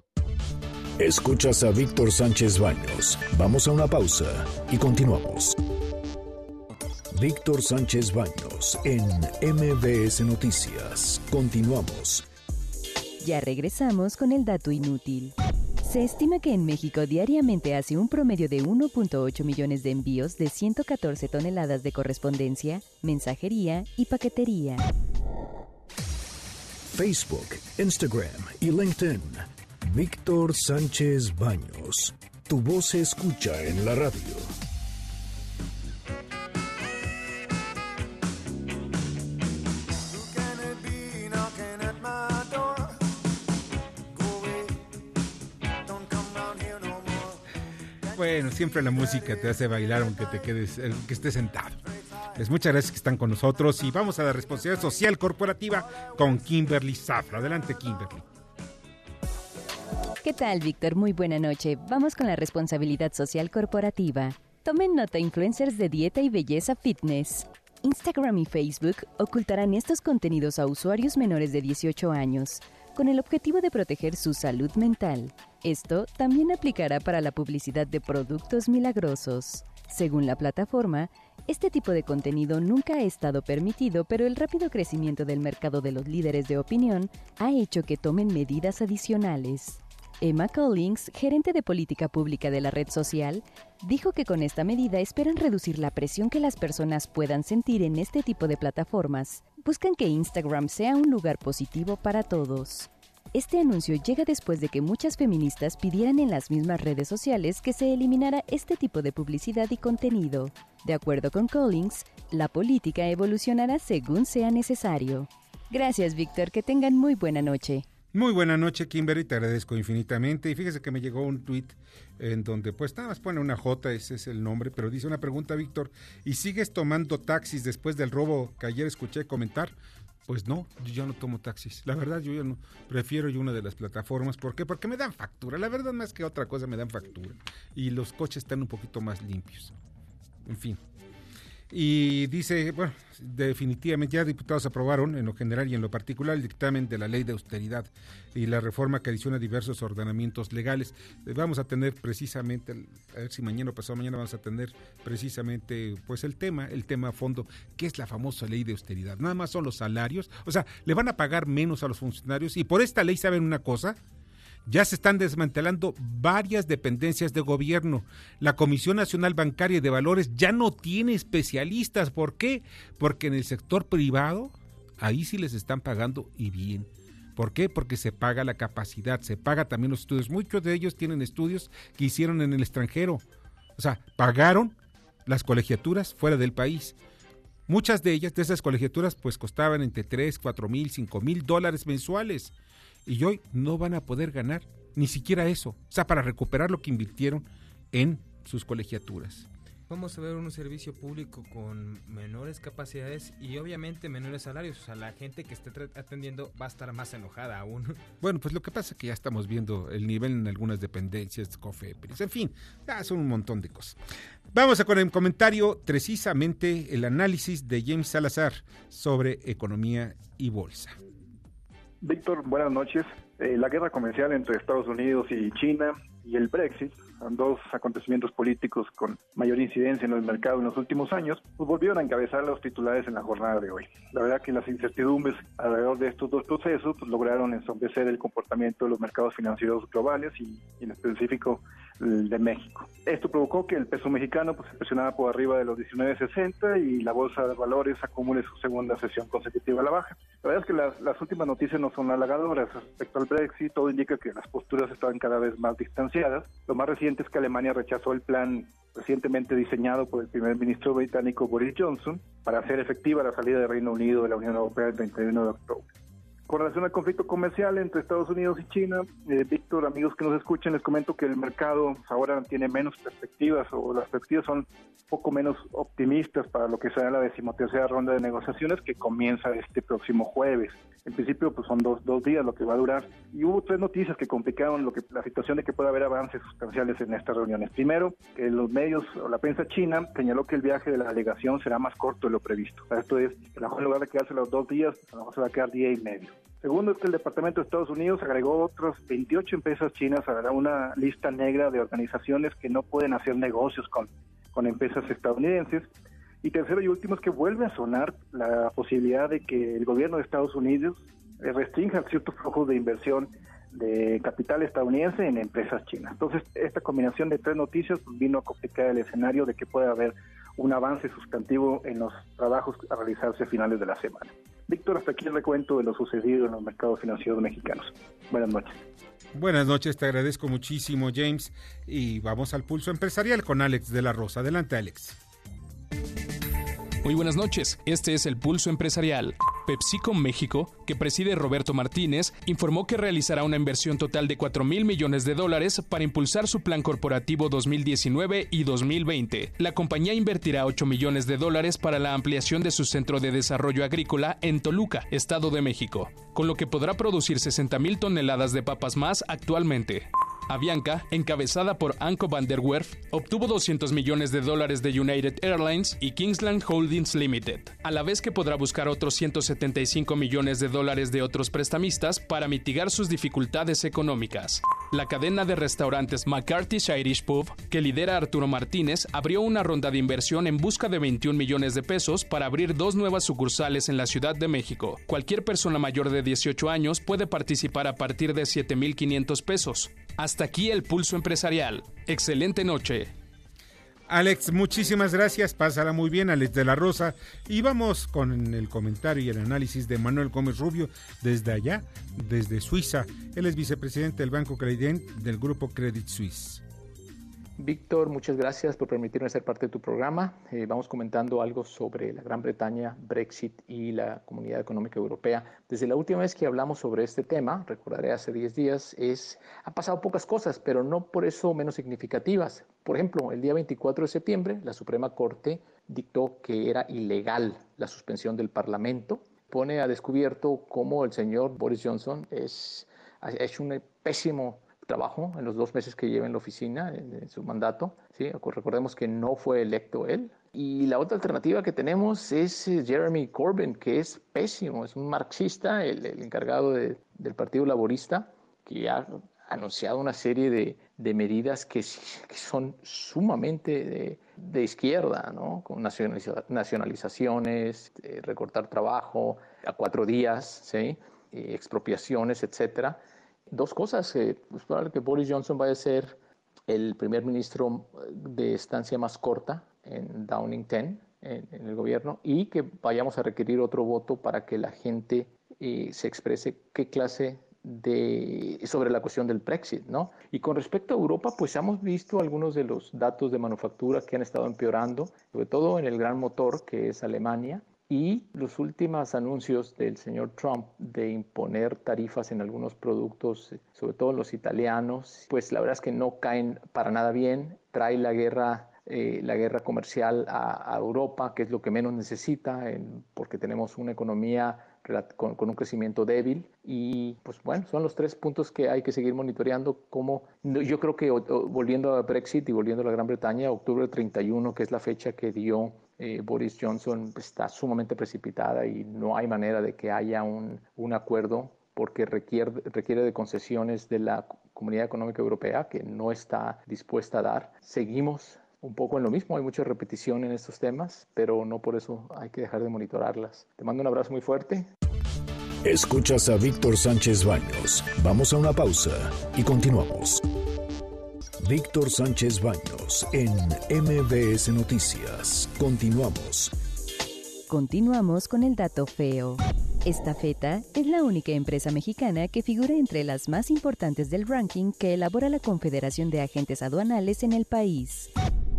A: Escuchas a Víctor Sánchez Baños. Vamos a una pausa y continuamos. Víctor Sánchez Baños en MBS Noticias. Continuamos.
H: Ya regresamos con el dato inútil. Se estima que en México diariamente hace un promedio de 1.8 millones de envíos de 114 toneladas de correspondencia, mensajería y paquetería.
A: Facebook, Instagram y LinkedIn. Víctor Sánchez Baños. Tu voz se escucha en la radio.
B: Bueno, siempre la música te hace bailar aunque te quedes, que estés sentado. Pues muchas gracias que están con nosotros y vamos a la responsabilidad social corporativa con Kimberly Zafra. Adelante, Kimberly.
H: ¿Qué tal, Víctor? Muy buena noche. Vamos con la responsabilidad social corporativa. Tomen nota, influencers de dieta y belleza fitness. Instagram y Facebook ocultarán estos contenidos a usuarios menores de 18 años, con el objetivo de proteger su salud mental. Esto también aplicará para la publicidad de productos milagrosos. Según la plataforma, este tipo de contenido nunca ha estado permitido, pero el rápido crecimiento del mercado de los líderes de opinión ha hecho que tomen medidas adicionales. Emma Collins, gerente de política pública de la red social, dijo que con esta medida esperan reducir la presión que las personas puedan sentir en este tipo de plataformas. Buscan que Instagram sea un lugar positivo para todos. Este anuncio llega después de que muchas feministas pidieran en las mismas redes sociales que se eliminara este tipo de publicidad y contenido. De acuerdo con Collins, la política evolucionará según sea necesario. Gracias, Víctor, que tengan muy buena noche.
B: Muy buena noche, Kimberly, te agradezco infinitamente. Y fíjese que me llegó un tuit en donde pues nada más pone una J, ese es el nombre, pero dice una pregunta, Víctor, ¿y sigues tomando taxis después del robo que ayer escuché comentar? Pues no, yo ya no tomo taxis. La verdad, yo ya no. Prefiero yo una de las plataformas. ¿Por qué? Porque me dan factura. La verdad, más que otra cosa, me dan factura. Y los coches están un poquito más limpios. En fin. Y dice, bueno, definitivamente ya diputados aprobaron en lo general y en lo particular el dictamen de la ley de austeridad y la reforma que adiciona diversos ordenamientos legales. Vamos a tener precisamente, a ver si mañana o pasado mañana vamos a tener precisamente pues el tema a fondo, que es la famosa ley de austeridad. Nada más son los salarios, o sea, le van a pagar menos a los funcionarios y por esta ley, ¿saben una cosa? Ya se están desmantelando varias dependencias de gobierno. La Comisión Nacional Bancaria y de Valores ya no tiene especialistas. ¿Por qué? Porque en el sector privado, ahí sí les están pagando y bien. ¿Por qué? Porque se paga la capacidad, se paga también los estudios. Muchos de ellos tienen estudios que hicieron en el extranjero. O sea, pagaron las colegiaturas fuera del país. Muchas de ellas, de esas colegiaturas, pues costaban entre 3, 4 mil, 5 mil dólares mensuales. Y hoy no van a poder ganar ni siquiera eso. O sea, para recuperar lo que invirtieron en sus colegiaturas.
J: Vamos a ver un servicio público con menores capacidades y obviamente menores salarios. O sea, la gente que esté atendiendo va a estar más enojada aún.
B: Bueno, pues lo que pasa es que ya estamos viendo el nivel en algunas dependencias, COFEPRIS, en fin, ya son un montón de cosas. Vamos a con el comentario, precisamente el análisis de James Salazar sobre economía y bolsa.
L: Víctor, buenas noches. La guerra comercial entre Estados Unidos y China y el Brexit, son dos acontecimientos políticos con mayor incidencia en el mercado en los últimos años, pues volvieron a encabezar los titulares en la jornada de hoy. La verdad que las incertidumbres alrededor de estos dos procesos pues lograron ensombrecer el comportamiento de los mercados financieros globales y en específico el de México. Esto provocó que el peso mexicano pues se presionara por arriba de los 19.60 y la bolsa de valores acumule su segunda sesión consecutiva a la baja. La verdad es que las últimas noticias no son halagadoras respecto al Brexit. Todo indica que las posturas están cada vez más distanciadas. Lo más reciente es que Alemania rechazó el plan recientemente diseñado por el primer ministro británico Boris Johnson para hacer efectiva la salida del Reino Unido de la Unión Europea el 31 de octubre. Con relación al conflicto comercial entre Estados Unidos y China, Víctor, amigos que nos escuchan, les comento que el mercado ahora tiene menos perspectivas, o las perspectivas son un poco menos optimistas para lo que será la 13ª ronda de negociaciones que comienza este próximo jueves. En principio, pues son dos días lo que va a durar. Y hubo 3 noticias que complicaron la situación de que pueda haber avances sustanciales en estas reuniones. Primero, que los medios o la prensa china señaló que el viaje de la delegación será más corto de lo previsto. O sea, esto es, que a lo mejor en lugar de quedarse los 2 días, a lo mejor se va a quedar día y medio. Segundo, es que el Departamento de Estados Unidos agregó otras 28 empresas chinas a una lista negra de organizaciones que no pueden hacer negocios con empresas estadounidenses. Y tercero y último es que vuelve a sonar la posibilidad de que el gobierno de Estados Unidos restrinja ciertos flujos de inversión de capital estadounidense en empresas chinas. Entonces, esta combinación de 3 noticias vino a complicar el escenario de que pueda haber un avance sustantivo en los trabajos a realizarse a finales de la semana. Víctor, hasta aquí el recuento de lo sucedido en los mercados financieros mexicanos. Buenas noches.
B: Buenas noches, te agradezco muchísimo, James. Y vamos al pulso empresarial con Alex de la Rosa. Adelante, Alex.
M: Muy buenas noches, este es el Pulso Empresarial. PepsiCo México, que preside Roberto Martínez, informó que realizará una inversión total de $4,000 millones para impulsar su plan corporativo 2019 y 2020. La compañía invertirá $8 millones para la ampliación de su centro de desarrollo agrícola en Toluca, Estado de México, con lo que podrá producir 60,000 toneladas de papas más actualmente. Avianca, encabezada por Anko van der Werf, obtuvo $200 millones de United Airlines y Kingsland Holdings Limited, a la vez que podrá buscar otros $175 millones de otros prestamistas para mitigar sus dificultades económicas. La cadena de restaurantes McCarthy's Irish Pub, que lidera Arturo Martínez, abrió una ronda de inversión en busca de $21 millones para abrir 2 nuevas sucursales en la Ciudad de México. Cualquier persona mayor de 18 años puede participar a partir de $7,500. Hasta aquí el Pulso Empresarial. Excelente noche.
B: Alex, muchísimas gracias. Pásala muy bien, Alex de la Rosa. Y vamos con el comentario y el análisis de Manuel Gómez Rubio desde allá, desde Suiza. Él es vicepresidente del Banco Credit del grupo Credit Suisse.
N: Víctor, muchas gracias por permitirme ser parte de tu programa. Vamos comentando algo sobre la Gran Bretaña, Brexit y la Comunidad Económica Europea. Desde la última vez que hablamos sobre este tema, recordaré hace 10 días, han pasado pocas cosas, pero no por eso menos significativas. Por ejemplo, el día 24 de septiembre, la Suprema Corte dictó que era ilegal la suspensión del Parlamento. Pone a descubierto cómo el señor Boris Johnson ha hecho un pésimo trabajo en los 2 meses que lleva en la oficina, en su mandato. ¿Sí? Recordemos que no fue electo él. Y la otra alternativa que tenemos es Jeremy Corbyn, que es pésimo, es un marxista, el encargado del Partido Laborista, que ha anunciado una serie de medidas que son sumamente de izquierda, ¿no? Con nacionalizaciones, recortar trabajo a 4 días, ¿sí? Expropiaciones, etcétera. 2 cosas, es probable que Boris Johnson vaya a ser el primer ministro de estancia más corta en Downing 10, en el gobierno, y que vayamos a requerir otro voto para que la gente se exprese qué clase sobre la cuestión del Brexit, ¿no? Y con respecto a Europa, pues hemos visto algunos de los datos de manufactura que han estado empeorando, sobre todo en el gran motor que es Alemania, y los últimos anuncios del señor Trump de imponer tarifas en algunos productos, sobre todo en los italianos, pues la verdad es que no caen para nada bien. Trae la guerra comercial a Europa, que es lo que menos necesita, porque tenemos una economía con un crecimiento débil. Y pues bueno, son los 3 puntos que hay que seguir monitoreando. Yo creo que volviendo a Brexit y volviendo a la Gran Bretaña, octubre 31, que es la fecha que dio Boris Johnson, está sumamente precipitada y no hay manera de que haya un acuerdo, porque requiere de concesiones de la Comunidad Económica Europea que no está dispuesta a dar. Seguimos un poco en lo mismo, hay mucha repetición en estos temas, pero no por eso hay que dejar de monitorarlas. Te mando un abrazo muy fuerte.
A: Escuchas a Víctor Sánchez Baños. Vamos a una pausa y continuamos. Víctor Sánchez Baños en MBS Noticias. Continuamos.
H: Continuamos con el dato feo. Estafeta es la única empresa mexicana que figura entre las más importantes del ranking que elabora la Confederación de Agentes Aduanales en el país.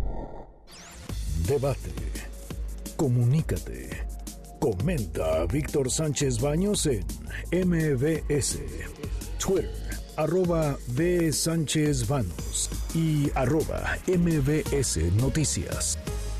A: Debate. Comunícate. Comenta a Víctor Sánchez Baños en MBS. Twitter, @BSánchezBaños y @MBS Noticias.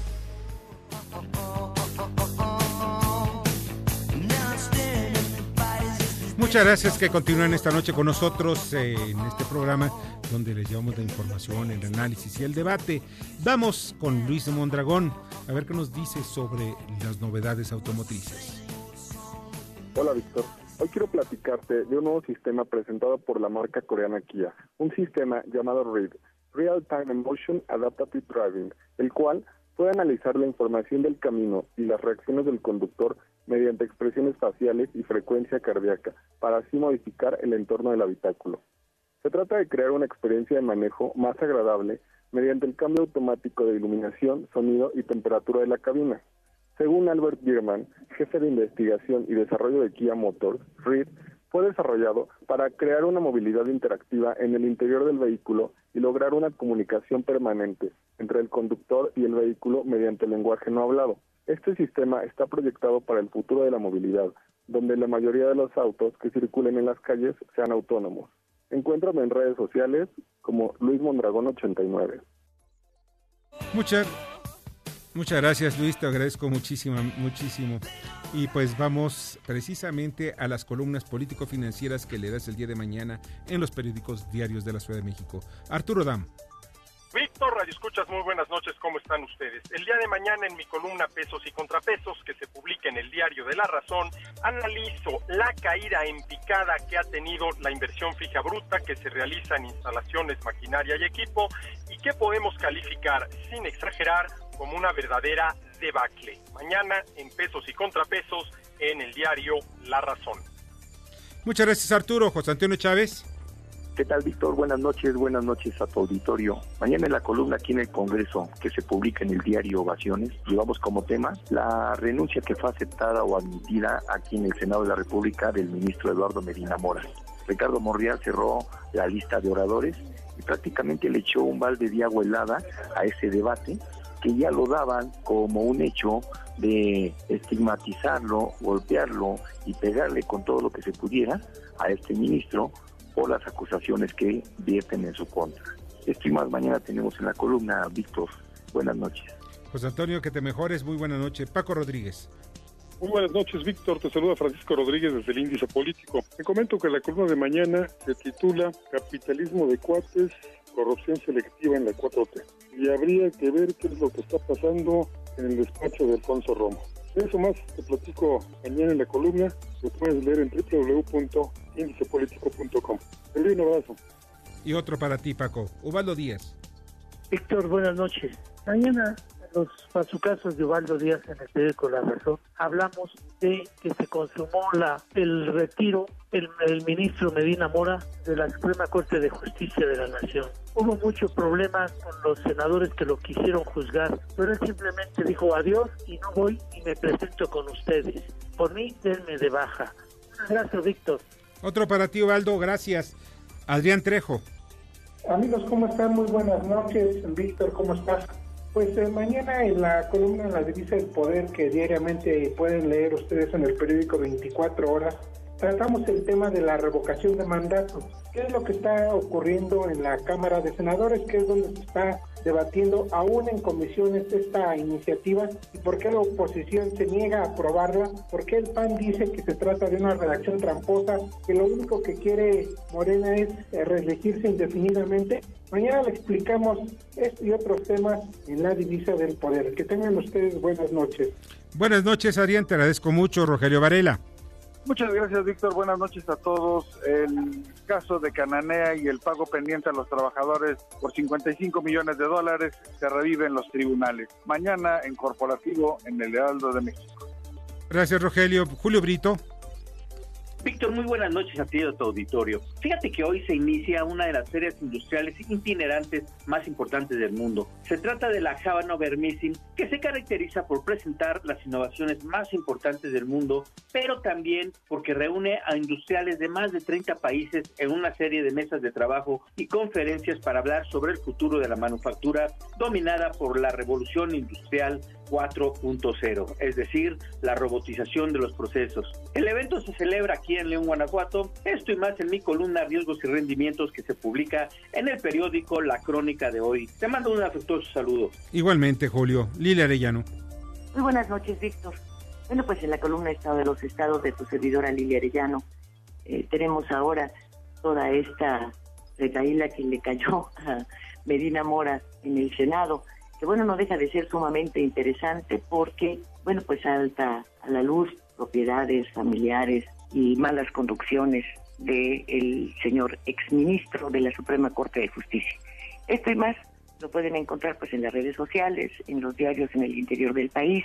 B: Muchas gracias que continúen esta noche con nosotros en este programa donde les llevamos la información, el análisis y el debate. Vamos con Luis Mondragón a ver qué nos dice sobre las novedades automotrices.
O: Hola Víctor, hoy quiero platicarte de un nuevo sistema presentado por la marca coreana Kia, un sistema llamado READ, Real Time Emotion Adaptive Driving, el cual puede analizar la información del camino y las reacciones del conductor mediante expresiones faciales y frecuencia cardíaca, para así modificar el entorno del habitáculo. Se trata de crear una experiencia de manejo más agradable mediante el cambio automático de iluminación, sonido y temperatura de la cabina. Según Albert Bierman, jefe de investigación y desarrollo de Kia Motors, READ fue desarrollado para crear una movilidad interactiva en el interior del vehículo y lograr una comunicación permanente entre el conductor y el vehículo mediante el lenguaje no hablado. Este sistema está proyectado para el futuro de la movilidad, donde la mayoría de los autos que circulen en las calles sean autónomos. Encuéntrame en redes sociales como Luis Mondragón 89.
B: Muchas gracias, Luis, te agradezco muchísimo. Y pues vamos precisamente a las columnas político-financieras que le das el día de mañana en los periódicos diarios de la Ciudad de México. Arturo Dam.
P: Víctor, radioescuchas, muy buenas noches, ¿cómo están ustedes? El día de mañana en mi columna Pesos y Contrapesos, que se publica en el diario de La Razón, analizo la caída en picada que ha tenido la inversión fija bruta que se realiza en instalaciones, maquinaria y equipo, y que podemos calificar, sin exagerar, como una verdadera debacle. Mañana en Pesos y Contrapesos en el diario La Razón.
B: Muchas gracias, Arturo. José Antonio Chávez.
Q: ¿Qué tal, Víctor? Buenas noches a tu auditorio. Mañana en la columna aquí en el Congreso, que se publica en el diario Ovaciones, llevamos como tema la renuncia que fue aceptada o admitida aquí en el Senado de la República del ministro Eduardo Medina Mora. Ricardo Monreal cerró la lista de oradores y prácticamente le echó un balde de agua helada a ese debate, que ya lo daban como un hecho de estigmatizarlo, golpearlo y pegarle con todo lo que se pudiera a este ministro por las acusaciones que vierten en su contra. Esto y más mañana tenemos en la columna. Víctor, buenas noches.
B: José Antonio, que te mejores, muy buena noche. Paco Rodríguez.
R: Muy buenas noches, Víctor. Te saluda Francisco Rodríguez desde el Índice Político. Te comento que la columna de mañana se titula Capitalismo de cuates, corrupción selectiva en la 4T. Y habría que ver qué es lo que está pasando en el despacho de Alfonso Romo. Eso más te platico mañana en la columna, lo puedes leer en www.indicepolitico.com. Te doy un abrazo.
B: Y otro para ti, Paco. Ubaldo Díaz.
S: Víctor, buenas noches. Mañana, en los pazucazos de Ubaldo Díaz en el periódico La Razón, hablamos de que se consumó el retiro el ministro Medina Mora de la Suprema Corte de Justicia de la Nación. Hubo muchos problemas con los senadores que lo quisieron juzgar, pero él simplemente dijo adiós y no voy y me presento con ustedes. Por mí, denme de baja. Un Gracias, Víctor.
B: Otro para ti, Ubaldo, gracias. Adrián Trejo.
T: Amigos, ¿cómo están? Muy buenas noches. Víctor, ¿cómo estás? Pues mañana en la columna La Divisa del Poder, que diariamente pueden leer ustedes en el periódico 24 horas, tratamos el tema de la revocación de mandato. ¿Qué es lo que está ocurriendo en la Cámara de Senadores? ¿Qué es donde se está debatiendo aún en comisiones esta iniciativa? ¿Y por qué la oposición se niega a aprobarla? ¿Por qué el PAN dice que se trata de una redacción tramposa, que lo único que quiere Morena es reelegirse indefinidamente? Mañana le explicamos esto y otros temas en La Divisa del Poder. Que tengan ustedes buenas noches.
B: Buenas noches, Adrián, te agradezco mucho. Rogelio Varela.
L: Muchas gracias, Víctor. Buenas noches a todos. El caso de Cananea y el pago pendiente a los trabajadores por $55 millones se revive en los tribunales. Mañana en Corporativo en el Heraldo de México.
B: Gracias, Rogelio. Julio Brito.
U: Víctor, muy buenas noches a ti y a tu auditorio. Fíjate que hoy se inicia una de las ferias industriales itinerantes más importantes del mundo. Se trata de la Hannover Messe, que se caracteriza por presentar las innovaciones más importantes del mundo, pero también porque reúne a industriales de más de 30 países en una serie de mesas de trabajo y conferencias para hablar sobre el futuro de la manufactura dominada por la revolución industrial 4.0, es decir, la robotización de los procesos. El evento se celebra aquí en León, Guanajuato. Esto y más en mi columna Riesgos y Rendimientos, que se publica en el periódico La Crónica de hoy. Te mando un afectuoso saludo.
B: Igualmente, Julio. Lilia Arellano.
V: Muy buenas noches, Víctor. Bueno, pues en la columna Estado de los Estados de tu servidora Lilia Arellano, tenemos ahora toda esta retahíla que le cayó a Medina Mora en el Senado, que bueno, no deja de ser sumamente interesante porque, bueno, pues salta a la luz propiedades familiares y malas conducciones del señor exministro de la Suprema Corte de Justicia. Esto y más lo pueden encontrar pues en las redes sociales, en los diarios en el interior del país,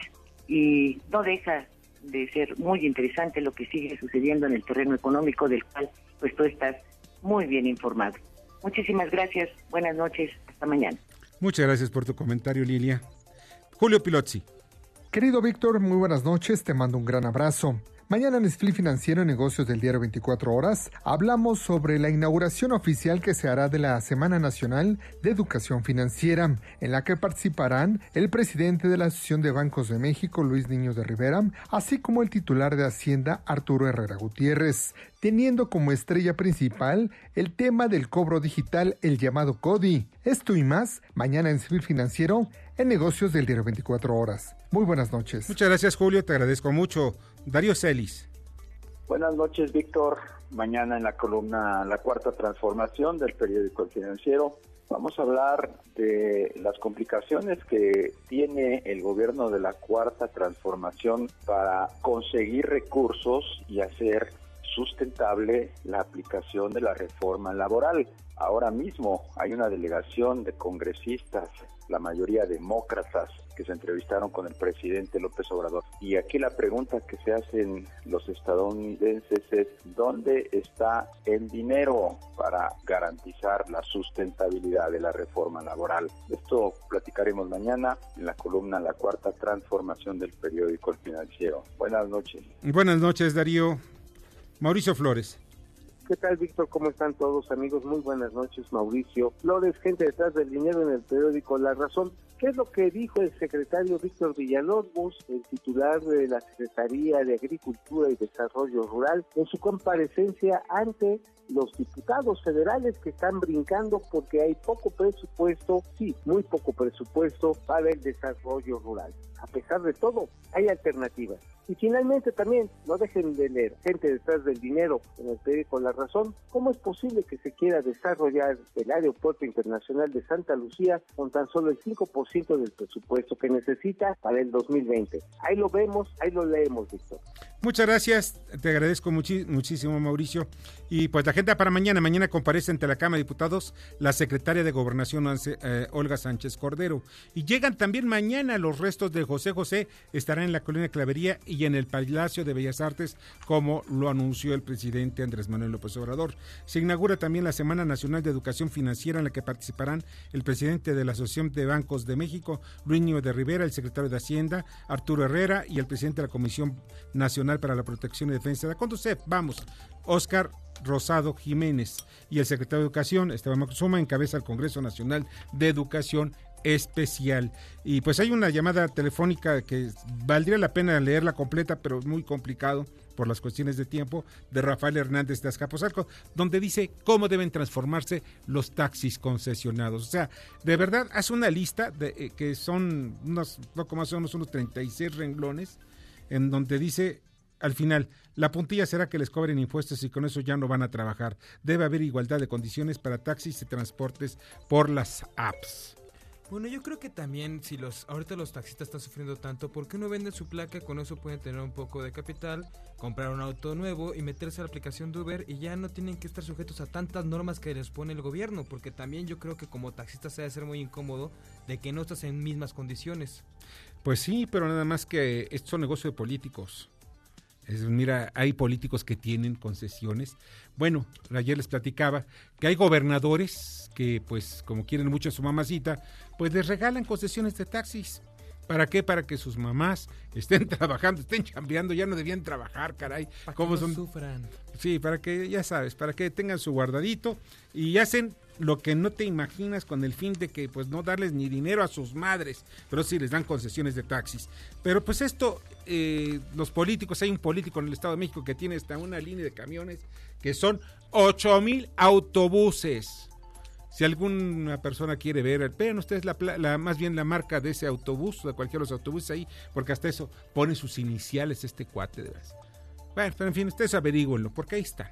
V: y no deja de ser muy interesante lo que sigue sucediendo en el terreno económico, del cual pues tú estás muy bien informado. Muchísimas gracias, buenas noches, hasta mañana.
B: Muchas gracias por tu comentario, Lilia. Julio Pilozzi.
W: Querido Víctor, muy buenas noches, te mando un gran abrazo. Mañana en Split Financiero en Negocios del Diario 24 Horas hablamos sobre la inauguración oficial que se hará de la Semana Nacional de Educación Financiera, en la que participarán el presidente de la Asociación de Bancos de México, Luis Niño de Rivera, así como el titular de Hacienda, Arturo Herrera Gutiérrez, teniendo como estrella principal el tema del cobro digital, el llamado CODI. Esto y más, mañana en Split Financiero en Negocios del Diario 24 Horas. Muy buenas noches.
B: Muchas gracias, Julio, te agradezco mucho. Darío Celis.
X: Buenas noches, Víctor. Mañana en la columna La Cuarta Transformación del periódico El Financiero vamos a hablar de las complicaciones que tiene el gobierno de la Cuarta Transformación para conseguir recursos y hacer sustentable la aplicación de la reforma laboral. Ahora mismo hay una delegación de congresistas, la mayoría demócratas, que se entrevistaron con el presidente López Obrador. Y aquí la pregunta que se hacen los estadounidenses es: ¿dónde está el dinero para garantizar la sustentabilidad de la reforma laboral? Esto platicaremos mañana en la columna La Cuarta Transformación del periódico El Financiero. Buenas noches.
B: Buenas noches, Darío. Mauricio Flores.
Y: ¿Qué tal, Víctor? ¿Cómo están todos, amigos? Muy buenas noches, Mauricio Flores, gente detrás del dinero en el periódico La Razón. ¿Qué es lo que dijo el secretario Víctor Villalobos, el titular de la Secretaría de Agricultura y Desarrollo Rural, en su comparecencia ante los diputados federales que están brincando porque hay poco presupuesto, sí, muy poco presupuesto para el desarrollo rural? A pesar de todo, hay alternativas. Y finalmente también, no dejen de leer, gente detrás del dinero en el periódico La Razón, ¿cómo es posible que se quiera desarrollar el Aeropuerto Internacional de Santa Lucía con tan solo el 5% del presupuesto que necesita para el 2020? Ahí lo vemos, ahí lo leemos, Víctor.
B: Muchas gracias, te agradezco muchísimo, Mauricio. Y pues la agenda para mañana comparece ante la Cámara de Diputados la secretaria de Gobernación, Olga Sánchez Cordero. Y llegan también mañana los restos de José José, estarán en la Colonia Clavería y en el Palacio de Bellas Artes, como lo anunció el presidente Andrés Manuel López Obrador. Se inaugura también la Semana Nacional de Educación Financiera, en la que participarán el presidente de la Asociación de Bancos de México, Luis Niño de Rivera, el secretario de Hacienda, Arturo Herrera, y el presidente de la Comisión Nacional Nacional para la Protección y Defensa de la Conducef, vamos, Óscar Rosado Jiménez, y el secretario de Educación, Esteban Moctezuma, encabeza el Congreso Nacional de Educación Especial. Y pues hay una llamada telefónica que valdría la pena leerla completa, pero es muy complicado por las cuestiones de tiempo, de Rafael Hernández de Azcapotzalco, donde dice cómo deben transformarse los taxis concesionados. O sea, de verdad hace una lista de que son unos 36 renglones, en donde dice al final, la puntilla será que les cobren impuestos y con eso ya no van a trabajar. Debe haber igualdad de condiciones para taxis y transportes por las apps.
J: Bueno, yo creo que también si ahorita los taxistas están sufriendo tanto, porque uno vende su placa, con eso pueden tener un poco de capital, comprar un auto nuevo y meterse a la aplicación de Uber y ya no tienen que estar sujetos a tantas normas que les pone el gobierno, porque también yo creo que como taxista se debe ser muy incómodo de que no estás en mismas condiciones.
B: Pues sí, pero nada más que esto es un negocio de políticos. Mira, hay políticos que tienen concesiones. Bueno, ayer les platicaba que hay gobernadores que, pues, como quieren mucho a su mamacita, pues les regalan concesiones de taxis. ¿Para qué? Para que sus mamás estén trabajando, estén chambeando, ya no debían trabajar, caray.
J: Para que no sufran.
B: Sí, para que, ya sabes, para que tengan su guardadito y hacen lo que no te imaginas con el fin de que pues no darles ni dinero a sus madres, pero sí les dan concesiones de taxis. Pero pues esto, los políticos, hay un político en el Estado de México que tiene hasta una línea de camiones que son 8,000 autobuses. Si alguna persona quiere vean ustedes más bien la marca de ese autobús, de cualquiera de los autobuses ahí, porque hasta eso pone sus iniciales este cuate de las. Bueno, pero en fin, ustedes averígüenlo, porque ahí está.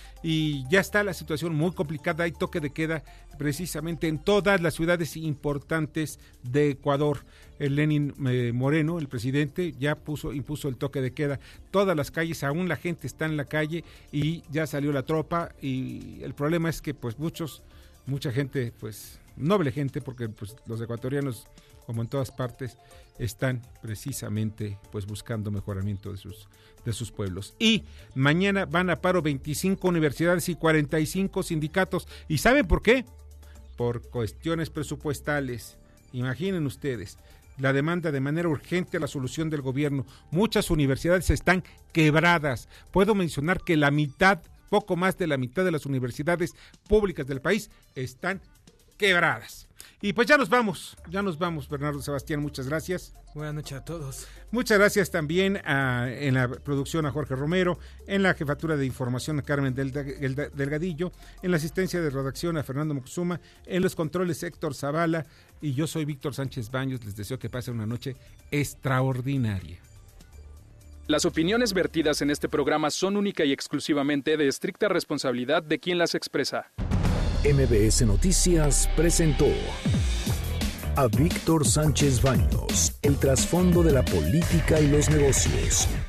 B: Y ya está la situación muy complicada, hay toque de queda precisamente en todas las ciudades importantes de Ecuador. El Lenin Moreno, el presidente, ya impuso el toque de queda. Todas las calles, aún la gente está en la calle y ya salió la tropa, y el problema es que pues mucha gente, pues noble gente, porque pues los ecuatorianos, como en todas partes, están precisamente pues buscando mejoramiento de sus pueblos. Y mañana van a paro 25 universidades y 45 sindicatos. ¿Y saben por qué? Por cuestiones presupuestales. Imaginen ustedes, la demanda de manera urgente a la solución del gobierno. Muchas universidades están quebradas. Puedo mencionar que poco más de la mitad de las universidades públicas del país están quebradas. Y pues ya nos vamos, Bernardo Sebastián, muchas gracias.
J: Buenas noches a todos.
B: Muchas gracias también en la producción a Jorge Romero, en la jefatura de información a Carmen Delgadillo, en la asistencia de redacción a Fernando Moctezuma, en los controles Héctor Zavala, y yo soy Víctor Sánchez Baños. Les deseo que pasen una noche extraordinaria.
M: Las opiniones vertidas en este programa son única y exclusivamente de estricta responsabilidad de quien las expresa.
A: MBS Noticias presentó a Víctor Sánchez Baños, el trasfondo de la política y los negocios.